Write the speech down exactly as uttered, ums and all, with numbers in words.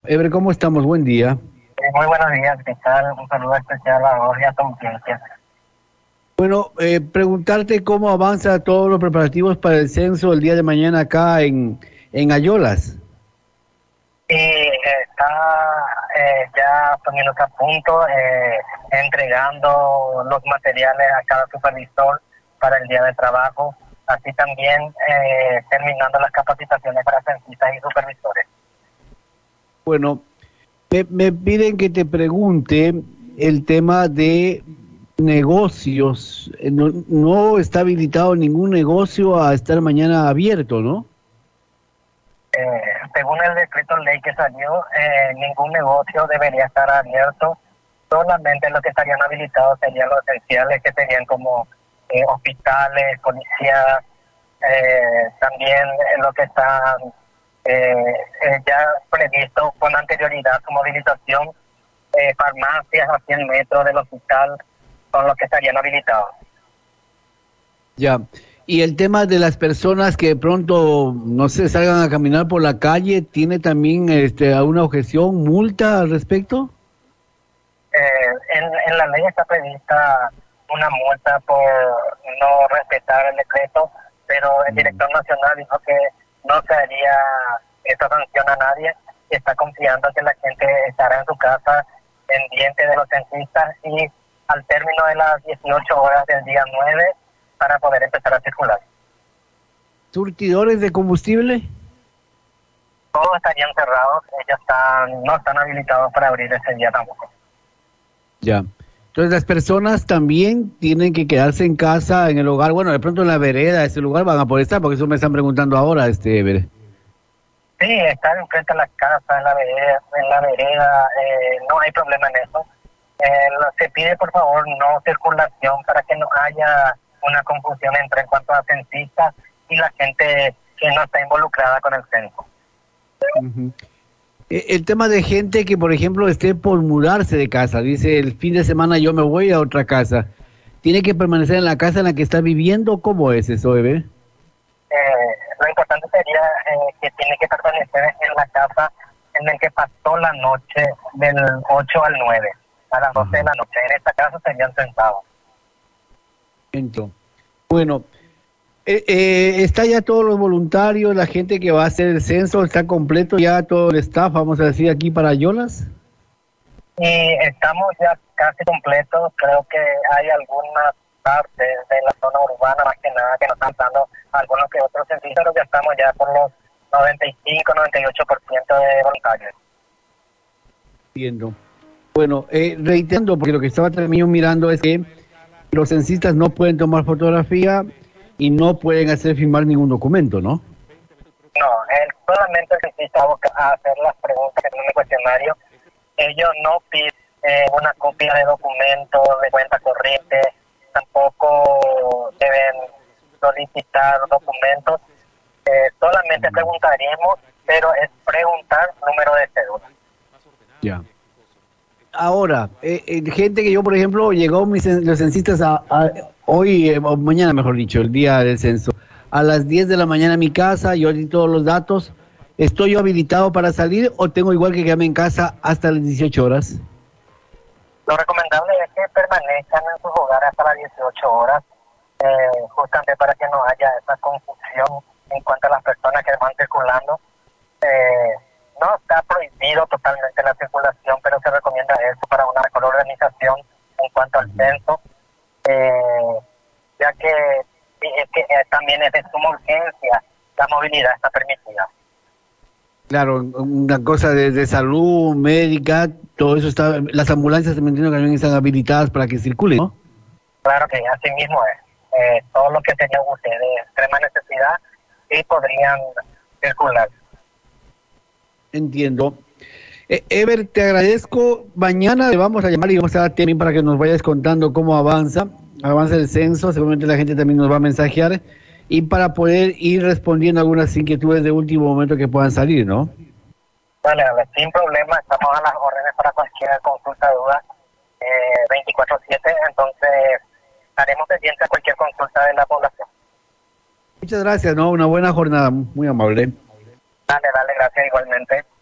Ever, ¿cómo estamos? Buen día. Eh, muy buenos días, ¿qué tal? Un saludo especial a vos y a tu audiencia. Bueno, eh, preguntarte cómo avanza todos los preparativos para el censo el día de mañana acá en, en Ayolas. Y eh, está eh, ya poniéndose a punto, eh, entregando los materiales a cada supervisor para el día de trabajo, así también eh, terminando las capacitaciones para censistas y supervisores. Bueno, me, me piden que te pregunte el tema de negocios. Eh, No, no está habilitado ningún negocio a estar mañana abierto, ¿no? Eh, según el decreto ley que salió, eh, ningún negocio debería estar abierto, solamente los que estarían habilitados serían los esenciales, que serían como eh, hospitales, policías, eh, también eh, lo que están eh, eh, ya previsto con anterioridad su movilización, eh, farmacias a cien metros del hospital, son los que estarían habilitados. Ya. Y el tema de las personas que de pronto, no sé, salgan a caminar por la calle, ¿tiene también este, alguna objeción, multa al respecto? Eh, en, en la ley está prevista una multa por no respetar el decreto, pero el director nacional dijo que no se haría esa sanción a nadie y está confiando que la gente estará en su casa pendiente de los censistas y al término de las dieciocho horas del día nueve para poder empezar a circular. ¿Surtidores de combustible? Todos estarían cerrados, ellos están, no están habilitados para abrir ese día tampoco. Ya. Entonces las personas también tienen que quedarse en casa, en el hogar, bueno, de pronto en la vereda, ese lugar van a poder estar, porque eso me están preguntando ahora, este, Ever. Sí, estar enfrente de la casa, en la vereda, en la vereda eh, no hay problema en eso. Eh, lo- se pide, por favor, no circulación para que no haya una confusión entre en cuanto a censistas y la gente que no está involucrada con el censo. Ujú. E- El tema de gente que, por ejemplo, esté por mudarse de casa, dice, el fin de semana yo me voy a otra casa, ¿tiene que permanecer en la casa en la que está viviendo? ¿Cómo es eso, Ever? Eh, lo importante sería eh, que tiene que permanecer en la casa en el que pasó la noche del ocho al nueve, a las doce de la noche. En esta casa serían censados. Entonces, bueno, eh, eh, está ya todos los voluntarios, la gente que va a hacer el censo, está completo ya todo el staff, vamos a decir, aquí para Yolas. Y estamos ya casi completos. Creo que hay algunas partes de la zona urbana, más que nada, que nos están dando algunos que otros censistas, pero ya estamos ya por los noventa y cinco, noventa y ocho por ciento de voluntarios. Entiendo. Bueno, eh, reiterando, porque lo que estaba también mirando es que los censistas no pueden tomar fotografía y no pueden hacer firmar ningún documento, ¿no? No, él solamente el censista va a hacer las preguntas en un cuestionario. Ellos no piden eh, una copia de documentos, de cuenta corriente, tampoco deben solicitar documentos. Eh, solamente preguntaríamos, pero es preguntar número de cédula. Ya. Ahora, eh, eh, gente que yo, por ejemplo, llegó mis, cen- los censistas a, a- hoy, eh, o mañana, mejor dicho, el día del censo, a las diez de la mañana a mi casa, yo di todos los datos, ¿estoy yo habilitado para salir o tengo igual que quedarme en casa hasta las dieciocho horas? Lo recomendable es que permanezcan en sus hogares hasta las dieciocho horas, eh, justamente para que no haya esa confusión en cuanto a las personas que van circulando. Eh, no está prohibido totalmente la circulación, pero se recomienda eso para una mejor organización en cuanto al censo, eh, ya que, es que eh, también es de suma urgencia, la movilidad está permitida. Claro, una cosa de, de salud, médica, todo eso está, las ambulancias me entiendo que también están habilitadas para que circulen, ¿no? Claro que así mismo es. Eh, todo lo que tengan ustedes de extrema necesidad sí podrían circular. Entiendo. Eh, Ever, te agradezco. Mañana le vamos a llamar y vamos a dar también para que nos vayas contando cómo avanza, avanza el censo. Seguramente la gente también nos va a mensajear y para poder ir respondiendo algunas inquietudes de último momento que puedan salir, ¿no? Vale, vale, sin problema, estamos a las órdenes para cualquier consulta, duda, eh, veinticuatro siete, entonces estaremos pendientes a cualquier consulta de la población. Muchas gracias, ¿no? Una buena jornada, muy amable. Dale, dale, gracias igualmente.